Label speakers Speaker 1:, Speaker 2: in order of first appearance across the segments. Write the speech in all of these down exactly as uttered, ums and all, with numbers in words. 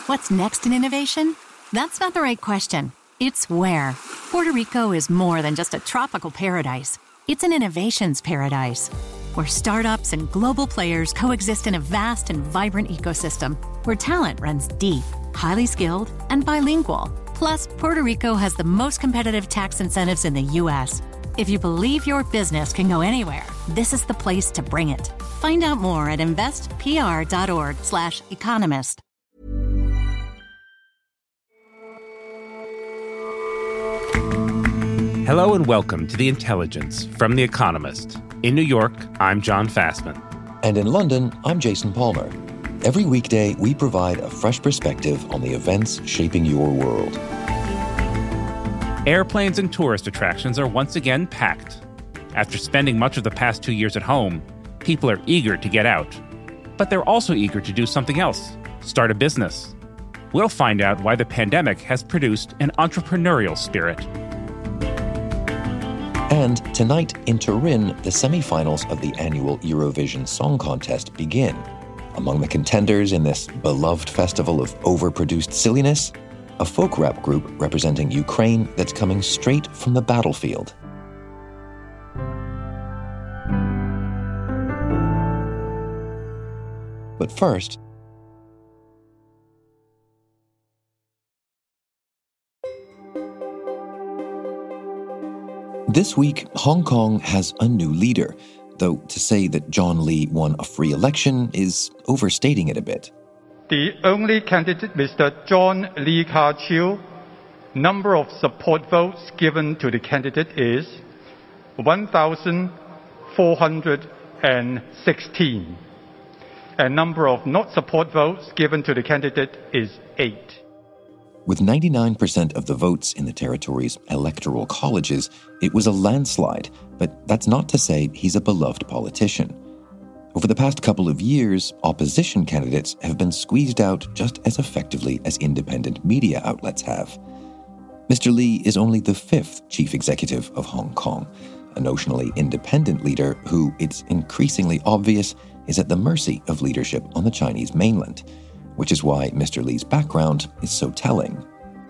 Speaker 1: What's next in innovation? That's not the right question. It's where. Puerto Rico is more than just a tropical paradise. It's an innovations paradise, where startups and global players coexist in a vast and vibrant ecosystem, where talent runs deep, highly skilled, and bilingual. Plus, Puerto Rico has the most competitive tax incentives in the U S. If you believe your business can go anywhere, this is the place to bring it. Find out more at investpr.org slash economist.
Speaker 2: Hello and welcome to The Intelligence from The Economist. In New York, I'm John Fassman.
Speaker 3: And in London, I'm Jason Palmer. Every weekday, we provide a fresh perspective on the events shaping your world.
Speaker 2: Airplanes and tourist attractions are once again packed. After spending much of the past two years at home, people are eager to get out. But they're also eager to do something else, start a business. We'll find out why the pandemic has produced an entrepreneurial spirit.
Speaker 3: And tonight in Turin, the semi-finals of the annual Eurovision Song Contest begin. Among the contenders in this beloved festival of overproduced silliness, a folk rap group representing Ukraine that's coming straight from the battlefield. But first, this week, Hong Kong has a new leader, though to say that John Lee won a free election is overstating it a bit.
Speaker 4: The only candidate, Mister John Lee Ka-chiu, number of support votes given to the candidate is one thousand four hundred sixteen. And number of not support votes given to the candidate is eight.
Speaker 3: With ninety-nine percent of the votes in the territory's electoral colleges, it was a landslide, but that's not to say he's a beloved politician. Over the past couple of years, opposition candidates have been squeezed out just as effectively as independent media outlets have. Mister Lee is only the fifth chief executive of Hong Kong, a notionally independent leader who, it's increasingly obvious, is at the mercy of leadership on the Chinese mainland, which is why Mister Lee's background is so telling.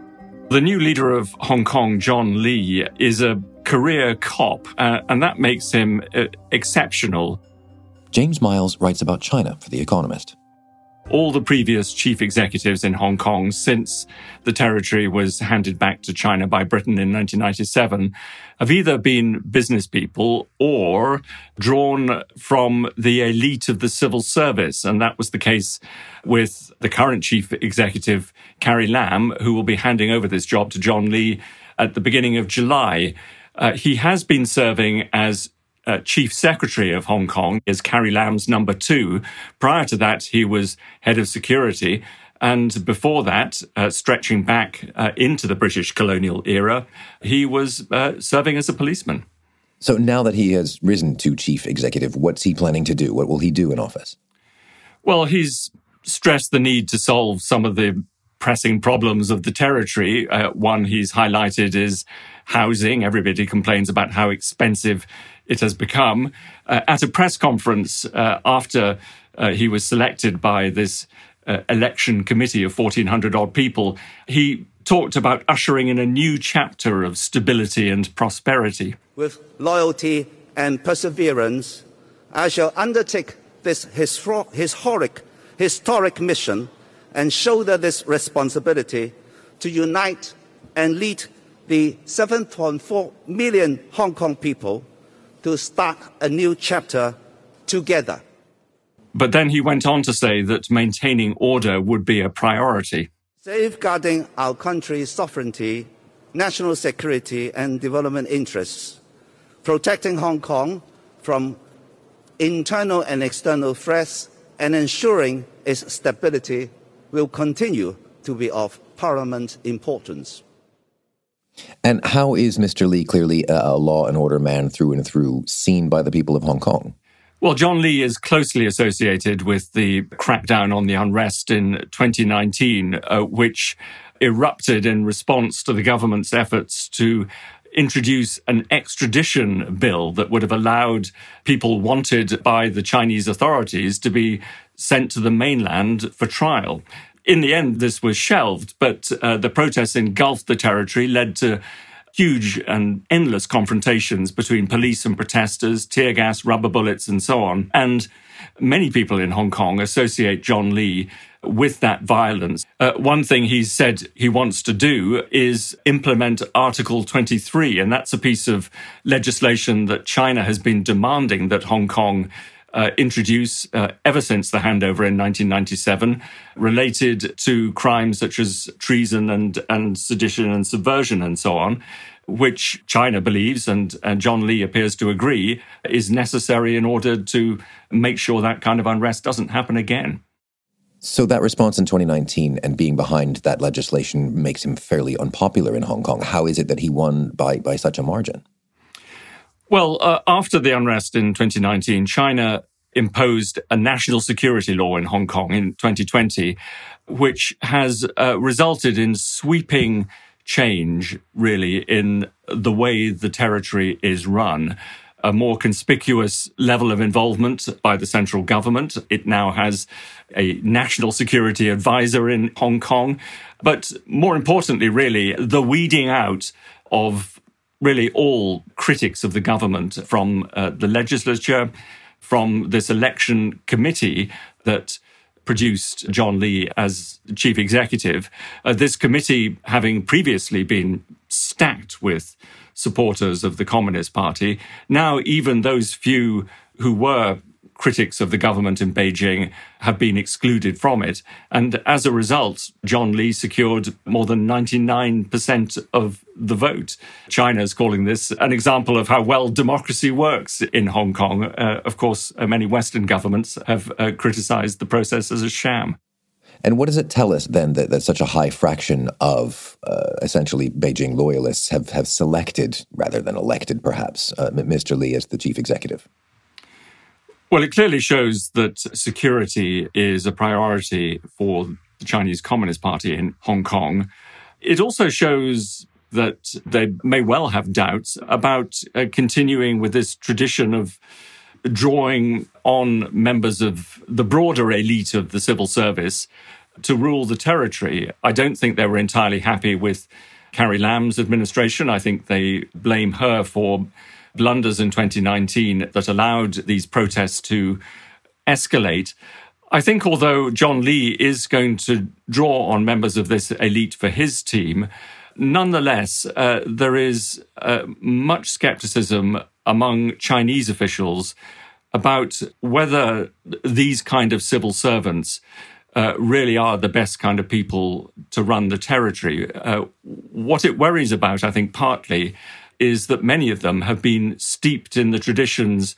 Speaker 5: The new leader of Hong Kong, John Lee, is a career cop, uh, and that makes him uh, exceptional.
Speaker 3: James Miles writes about China for The Economist.
Speaker 5: All the previous chief executives in Hong Kong since the territory was handed back to China by Britain in nineteen ninety-seven have either been business people or drawn from the elite of the civil service. And that was the case with the current chief executive, Carrie Lam, who will be handing over this job to John Lee at the beginning of July. Uh, he has been serving as Uh, Chief Secretary of Hong Kong, is Carrie Lam's number two. Prior to that, he was head of security. And before that, uh, stretching back uh, into the British colonial era, he was uh, serving as a policeman.
Speaker 3: So now that he has risen to chief executive, what's he planning to do? What will he do in office?
Speaker 5: Well, he's stressed the need to solve some of the pressing problems of the territory. Uh, one he's highlighted is housing. Everybody complains about how expensive it has become. Uh, at a press conference uh, after uh, he was selected by this uh, election committee of fourteen hundred odd people, he talked about ushering in a new chapter of stability and prosperity.
Speaker 6: With loyalty and perseverance, I shall undertake this historic, historic mission and shoulder this responsibility to unite and lead the seven point four million Hong Kong people to start a new chapter together.
Speaker 5: But then he went on to say that maintaining order would be a priority.
Speaker 6: Safeguarding our country's sovereignty, national security and development interests, protecting Hong Kong from internal and external threats, and ensuring its stability will continue to be of paramount importance.
Speaker 3: And how is Mister Lee clearly a law and order man through and through, seen by the people of Hong Kong?
Speaker 5: Well, John Lee is closely associated with the crackdown on the unrest in twenty nineteen, uh, which erupted in response to the government's efforts to introduce an extradition bill that would have allowed people wanted by the Chinese authorities to be sent to the mainland for trial. In the end, this was shelved, but uh, the protests engulfed the territory, led to huge and endless confrontations between police and protesters, tear gas, rubber bullets, and so on. And many people in Hong Kong associate John Lee with that violence. Uh, one thing he said he wants to do is implement Article twenty-three, and that's a piece of legislation that China has been demanding that Hong Kong uh, introduce uh, ever since the handover in nineteen ninety-seven, related to crimes such as treason and, and sedition and subversion and so on, which China believes, and, and John Lee appears to agree, is necessary in order to make sure that kind of unrest doesn't happen again.
Speaker 3: So that response in twenty nineteen and being behind that legislation makes him fairly unpopular in Hong Kong. How is it that he won by, by such a margin?
Speaker 5: Well, uh, after the unrest in twenty nineteen, China imposed a national security law in Hong Kong in twenty twenty, which has uh, resulted in sweeping change, really, in the way the territory is run. A more conspicuous level of involvement by the central government. It now has a national security advisor in Hong Kong. But more importantly, really, the weeding out of really all critics of the government from uh, the legislature, from this election committee that produced John Lee as chief executive. Uh, this committee, having previously been stacked with supporters of the Communist Party, now even those few who were critics of the government in Beijing have been excluded from it. And as a result, John Lee secured more than ninety-nine percent of the vote. China is calling this an example of how well democracy works in Hong Kong. Uh, of course, uh, many Western governments have uh, criticized the process as a sham.
Speaker 3: And what does it tell us then that, that such a high fraction of uh, essentially Beijing loyalists have, have selected, rather than elected perhaps, uh, Mister Lee as the chief executive?
Speaker 5: Well, it clearly shows that security is a priority for the Chinese Communist Party in Hong Kong. It also shows that they may well have doubts about uh, continuing with this tradition of drawing on members of the broader elite of the civil service to rule the territory. I don't think they were entirely happy with Carrie Lam's administration. I think they blame her for blunders in twenty nineteen that allowed these protests to escalate. I think although John Lee is going to draw on members of this elite for his team, nonetheless, uh, there is uh, much skepticism among Chinese officials about whether these kind of civil servants uh, really are the best kind of people to run the territory. Uh, what it worries about, I think, partly, is that many of them have been steeped in the traditions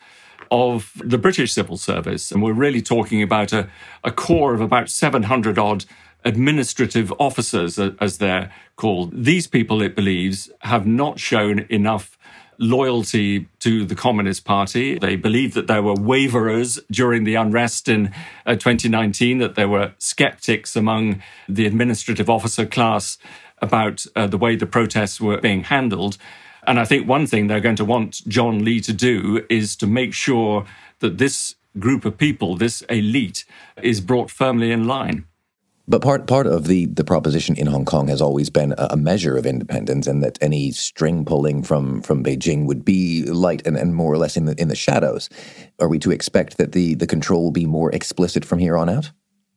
Speaker 5: of the British civil service. And we're really talking about a, a core of about seven hundred odd administrative officers, as they're called. These people, it believes, have not shown enough loyalty to the Communist Party. They believe that there were waverers during the unrest in uh, twenty nineteen, that there were skeptics among the administrative officer class about uh, the way the protests were being handled. And I think one thing they're going to want John Lee to do is to make sure that this group of people, this elite, is brought firmly in line.
Speaker 3: But part part of the, the proposition in Hong Kong has always been a, a measure of independence, and that any string pulling from, from Beijing would be light and, and more or less in the in the shadows. Are we to expect that the, the control will be more explicit from here on out?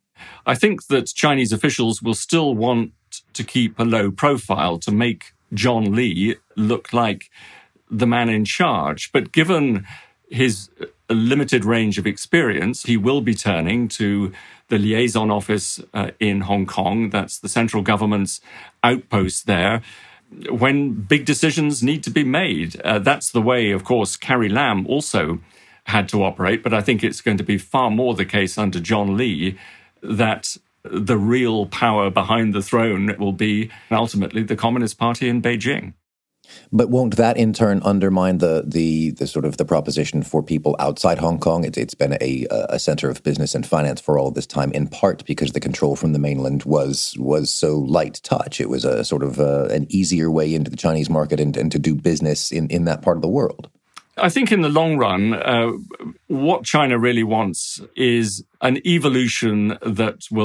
Speaker 5: I think that Chinese officials will still want to keep a low profile to make John Lee look like the man in charge. But given his limited range of experience, he will be turning to the liaison office uh, in Hong Kong. That's the central government's outpost there. When big decisions need to be made, uh, that's the way, of course, Carrie Lam also had to operate. But I think it's going to be far more the case under John Lee that the real power behind the throne will be ultimately the Communist Party in Beijing.
Speaker 3: But won't that in turn undermine the the, the sort of the proposition for people outside Hong Kong? It, it's been a a center of business and finance for all this time, in part because the control from the mainland was was so light touch. It was a sort of a, an easier way into the Chinese market and, and to do business in, in that part of the world.
Speaker 5: I think in the long run, uh, what China really wants is an evolution that will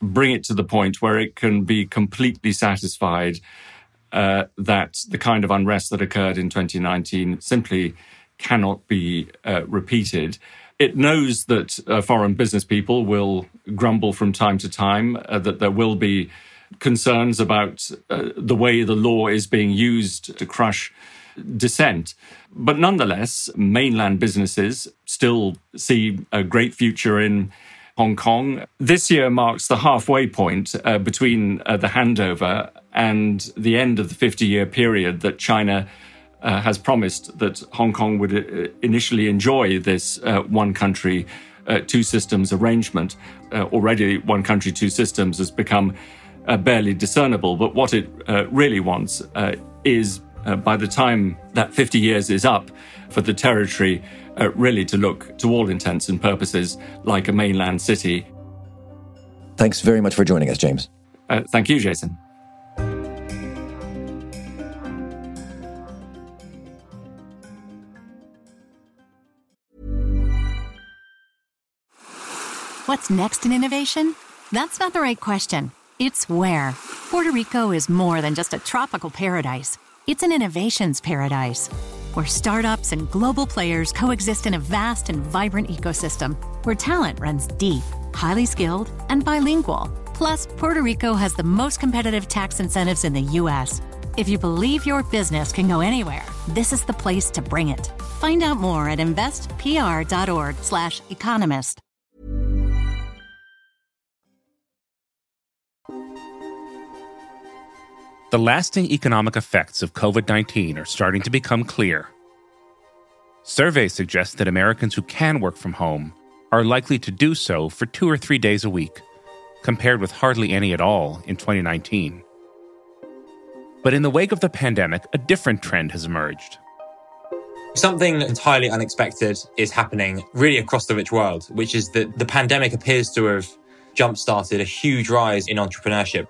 Speaker 5: bring it to the point where it can be completely satisfied uh, that the kind of unrest that occurred in twenty nineteen simply cannot be uh, repeated. It knows that uh, foreign business people will grumble from time to time, uh, that there will be concerns about uh, the way the law is being used to crush dissent. But nonetheless, mainland businesses still see a great future in Hong Kong. This year marks the halfway point uh, between uh, the handover and the end of the fifty-year period that China uh, has promised that Hong Kong would uh, initially enjoy this uh, one country, uh, two systems arrangement. Uh, already one country, two systems has become uh, barely discernible. But what it uh, really wants uh, is, uh, by the time that fifty years is up, for the territory uh, really to look, to all intents and purposes, like a mainland city.
Speaker 3: Thanks very much for joining us, James.
Speaker 5: Uh, thank you, Jason.
Speaker 1: What's next in innovation? That's not the right question. It's where. Puerto Rico is more than just a tropical paradise. It's an innovations paradise, where startups and global players coexist in a vast and vibrant ecosystem, where talent runs deep, highly skilled, and bilingual. Plus, Puerto Rico has the most competitive tax incentives in the U S. If you believe your business can go anywhere, this is the place to bring it. Find out more at investpr.org slash economist.
Speaker 2: The lasting economic effects of covid nineteen are starting to become clear. Surveys suggest that Americans who can work from home are likely to do so for two or three days a week, compared with hardly any at all in twenty nineteen. But in the wake of the pandemic, a different trend has emerged.
Speaker 7: Something entirely unexpected is happening really across the rich world, which is that the pandemic appears to have jump-started a huge rise in entrepreneurship.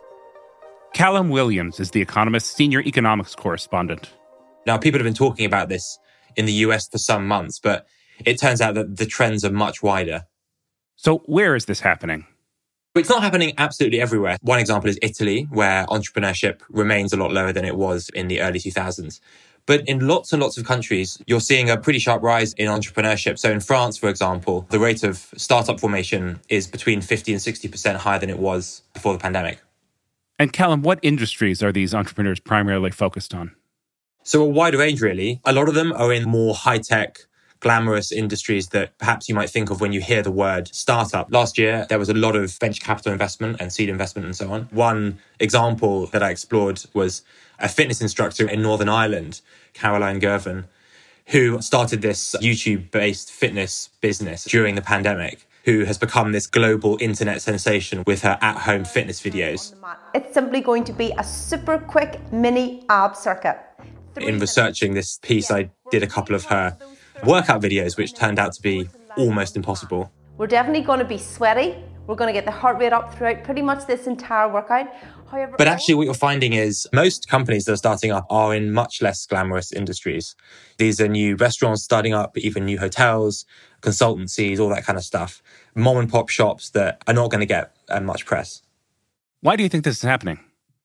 Speaker 2: Callum Williams is The Economist's senior economics correspondent.
Speaker 7: Now, people have been talking about this in the U S for some months, but it turns out that the trends are much wider.
Speaker 2: So where is this happening?
Speaker 7: It's not happening absolutely everywhere. One example is Italy, where entrepreneurship remains a lot lower than it was in the early two thousands. But in lots and lots of countries, you're seeing a pretty sharp rise in entrepreneurship. So in France, for example, the rate of startup formation is between fifty and sixty percent higher than it was before the pandemic.
Speaker 2: And Callum, what industries are these entrepreneurs primarily focused on?
Speaker 7: So a wide range, really. A lot of them are in more high-tech, glamorous industries that perhaps you might think of when you hear the word startup. Last year, there was a lot of venture capital investment and seed investment and so on. One example that I explored was a fitness instructor in Northern Ireland, Caroline Gervin, who started this YouTube-based fitness business during the pandemic, who has become this global internet sensation with her at-home fitness videos.
Speaker 8: It's simply going to be a super quick mini ab circuit.
Speaker 7: In researching this piece, I did a couple of her workout videos, which turned out to be almost impossible.
Speaker 8: We're definitely going to be sweaty. We're going to get the heart rate up throughout pretty much this entire workout. However,
Speaker 7: but actually what you're finding is most companies that are starting up are in much less glamorous industries. These are new restaurants starting up, even new hotels, consultancies, all that kind of stuff. Mom and pop shops that are not going to get uh, much press.
Speaker 2: Why do you think this is happening?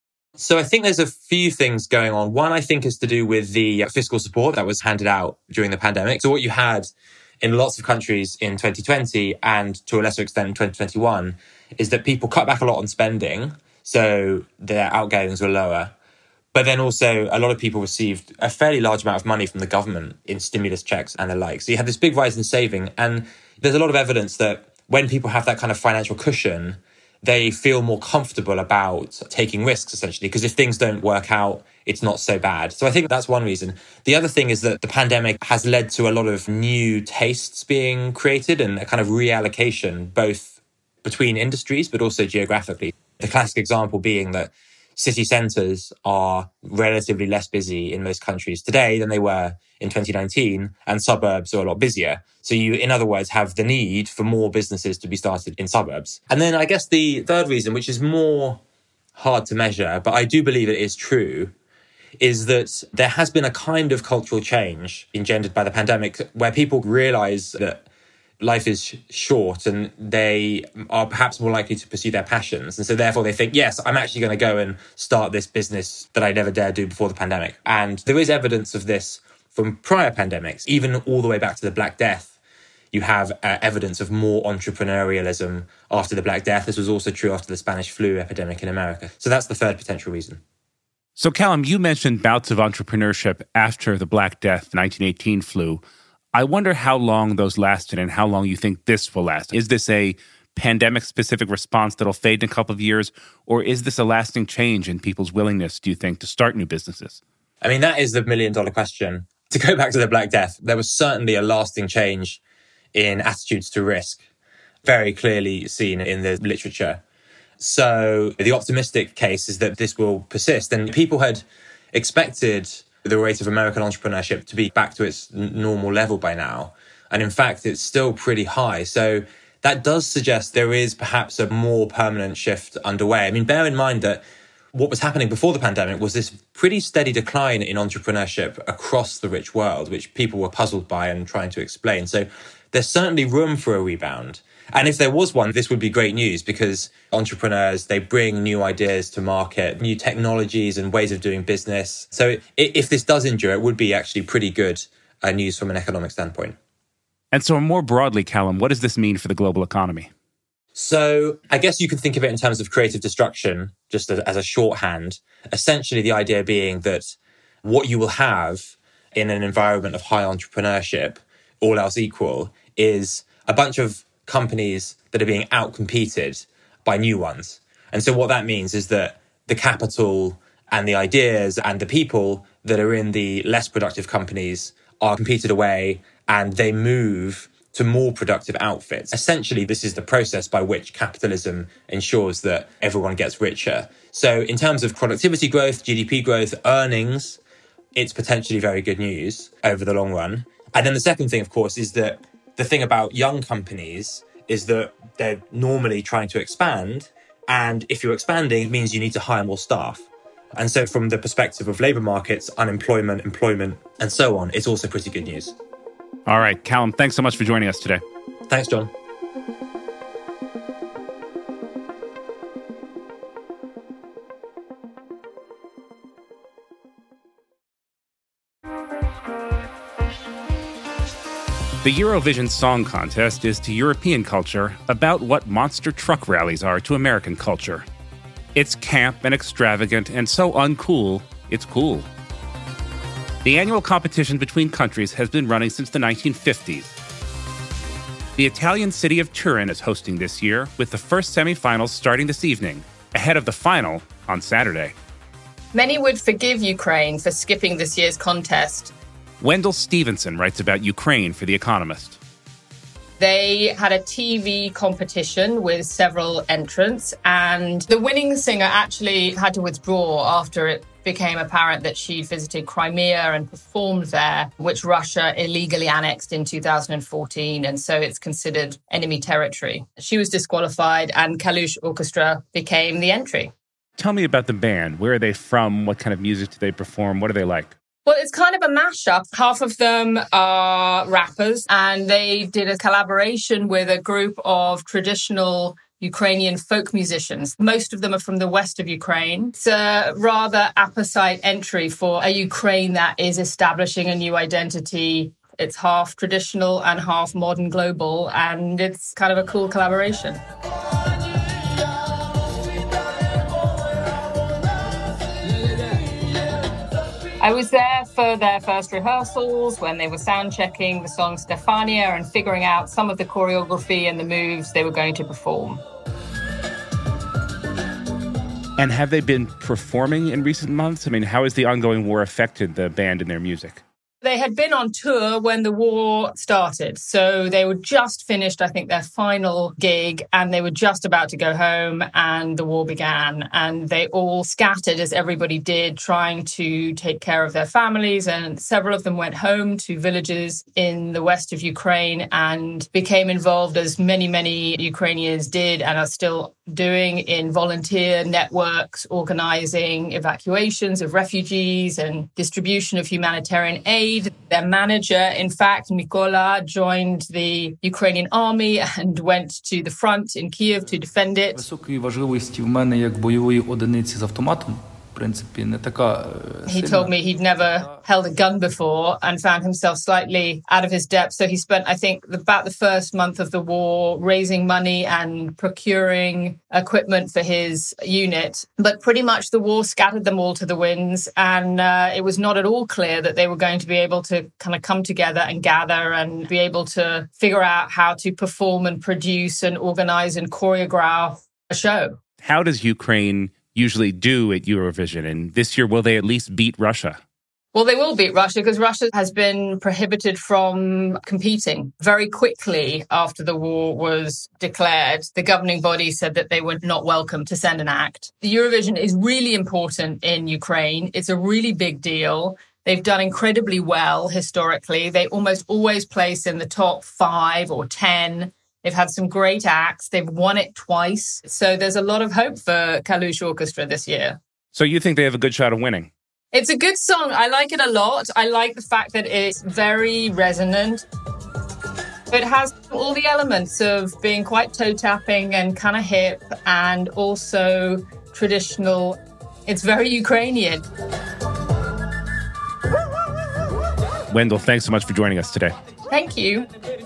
Speaker 7: So I think there's a few things going on. One, I think, is to do with the fiscal support that was handed out during the pandemic. So what you had in lots of countries in twenty twenty and to a lesser extent in twenty twenty-one is that people cut back a lot on spending. So their outgoings were lower. But then also a lot of people received a fairly large amount of money from the government in stimulus checks and the like. So you had this big rise in saving. And there's a lot of evidence that when people have that kind of financial cushion, they feel more comfortable about taking risks, essentially, because if things don't work out, it's not so bad. So I think that's one reason. The other thing is that the pandemic has led to a lot of new tastes being created and a kind of reallocation, both between industries, but also geographically. The classic example being that city centres are relatively less busy in most countries today than they were in twenty nineteen, and suburbs are a lot busier. So you, in other words, have the need for more businesses to be started in suburbs. And then I guess the third reason, which is more hard to measure, but I do believe it is true, is that there has been a kind of cultural change engendered by the pandemic where people realise that life is sh- short and they are perhaps more likely to pursue their passions. And so therefore they think, yes, I'm actually going to go and start this business that I never dared do before the pandemic. And there is evidence of this from prior pandemics, even all the way back to the Black Death. You have uh, evidence of more entrepreneurialism after the Black Death. This was also true after the Spanish flu epidemic in America. So that's the third potential reason.
Speaker 2: So Callum, you mentioned bouts of entrepreneurship after the Black Death nineteen eighteen flu. I wonder how long those lasted and how long you think this will last. Is this a pandemic-specific response that'll fade in a couple of years, or is this a lasting change in people's willingness, do you think, to start new businesses?
Speaker 7: I mean, that is the million-dollar question. To go back to the Black Death, there was certainly a lasting change in attitudes to risk, very clearly seen in the literature. So the optimistic case is that this will persist. And people had expected the rate of American entrepreneurship to be back to its normal level by now. And in fact, it's still pretty high. So that does suggest there is perhaps a more permanent shift underway. I mean, bear in mind that what was happening before the pandemic was this pretty steady decline in entrepreneurship across the rich world, which people were puzzled by and trying to explain. So there's certainly room for a rebound. And if there was one, this would be great news because entrepreneurs, they bring new ideas to market, new technologies and ways of doing business. So if this does endure, it would be actually pretty good uh, news from an economic standpoint.
Speaker 2: And so more broadly, Callum, what does this mean for the global economy?
Speaker 7: So I guess you can think of it in terms of creative destruction, just as, as a shorthand. Essentially, the idea being that what you will have in an environment of high entrepreneurship, all else equal, is a bunch of companies that are being outcompeted by new ones. And so what that means is that the capital and the ideas and the people that are in the less productive companies are competed away and they move to more productive outfits. Essentially, this is the process by which capitalism ensures that everyone gets richer. So in terms of productivity growth, G D P growth, earnings, it's potentially very good news over the long run. And then the second thing, of course, is that the thing about young companies is that they're normally trying to expand. And if you're expanding, it means you need to hire more staff. And so from the perspective of labour markets, unemployment, employment, and so on, it's also pretty good news.
Speaker 2: All right, Callum, thanks so much for joining us today.
Speaker 7: Thanks, John.
Speaker 2: The Eurovision Song Contest is to European culture about what monster truck rallies are to American culture. It's camp and extravagant and so uncool, it's cool. The annual competition between countries has been running since the nineteen fifties. The Italian city of Turin is hosting this year, with the first semifinals starting this evening, ahead of the final on Saturday.
Speaker 9: Many would forgive Ukraine for skipping this year's contest.
Speaker 2: Wendell Stevenson writes about Ukraine for The Economist.
Speaker 9: They had a T V competition with several entrants, and the winning singer actually had to withdraw after it became apparent that she'd visited Crimea and performed there, which Russia illegally annexed in two thousand fourteen, and so it's considered enemy territory. She was disqualified, and Kalush Orchestra became the entry.
Speaker 2: Tell me about the band. Where are they from? What kind of music do they perform? What are they like?
Speaker 9: Well, it's kind of a mashup. Half of them are rappers, and they did a collaboration with a group of traditional Ukrainian folk musicians. Most of them are from the west of Ukraine. It's a rather apposite entry for a Ukraine that is establishing a new identity. It's half traditional and half modern global, and it's kind of a cool collaboration. I was there for their first rehearsals when they were sound checking the song Stefania and figuring out some of the choreography and the moves they were going to perform.
Speaker 2: And have they been performing in recent months? I mean, how has the ongoing war affected the band and their music?
Speaker 9: They had been on tour when the war started. So they were just finished, I think, their final gig, and they were just about to go home, and the war began. And they all scattered, as everybody did, trying to take care of their families. And several of them went home to villages in the west of Ukraine and became involved, as many, many Ukrainians did and are still doing in volunteer networks, organizing evacuations of refugees and distribution of humanitarian aid. Their manager, in fact, Mykola, joined the Ukrainian army and went to the front in Kyiv to defend it.
Speaker 10: Високої важливості в мене як бойової одиниці з автоматом.
Speaker 9: He told me he'd never held a gun before and found himself slightly out of his depth. So he spent, I think, about the first month of the war raising money and procuring equipment for his unit. But pretty much the war scattered them all to the winds. And uh, it was not at all clear that they were going to be able to kind of come together and gather and be able to figure out how to perform and produce and organize and choreograph a show.
Speaker 2: How does Ukraine usually do at Eurovision? And this year, will they at least beat Russia?
Speaker 9: Well, they will beat Russia because Russia has been prohibited from competing. Very quickly after the war was declared, the governing body said that they were not welcome to send an act. The Eurovision is really important in Ukraine. It's a really big deal. They've done incredibly well historically. They almost always place in the top five or ten. They've had some great acts. They've won it twice. So there's a lot of hope for Kalush Orchestra this year.
Speaker 2: So you think they have a good shot of winning?
Speaker 9: It's a good song. I like it a lot. I like the fact that it's very resonant. It has all the elements of being quite toe-tapping and kind of hip and also traditional. It's very Ukrainian.
Speaker 2: Wendell, thanks so much for joining us today.
Speaker 9: Thank you.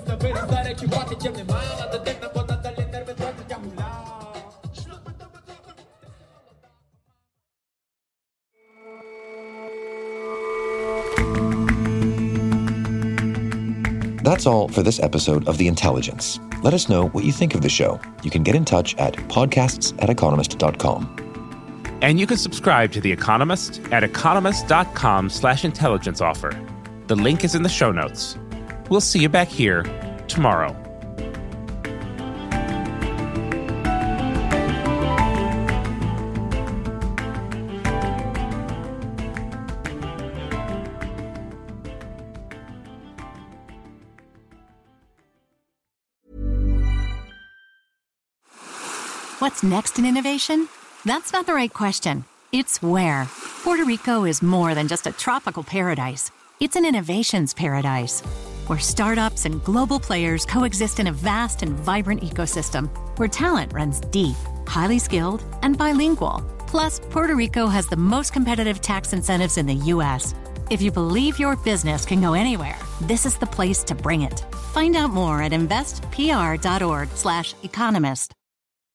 Speaker 3: That's all for this episode of The Intelligence. Let us know what you think of the show. You can get in touch at podcasts at economist dot com.
Speaker 2: And you can subscribe to The Economist at economist.com slash intelligence offer. The link is in the show notes. We'll see you back here tomorrow.
Speaker 1: What's next in innovation? That's not the right question. It's where. Puerto Rico is more than just a tropical paradise. It's an innovations paradise, where startups and global players coexist in a vast and vibrant ecosystem, where talent runs deep, highly skilled, and bilingual. Plus, Puerto Rico has the most competitive tax incentives in the U S. If you believe your business can go anywhere, this is the place to bring it. Find out more at investpr.org slash economist.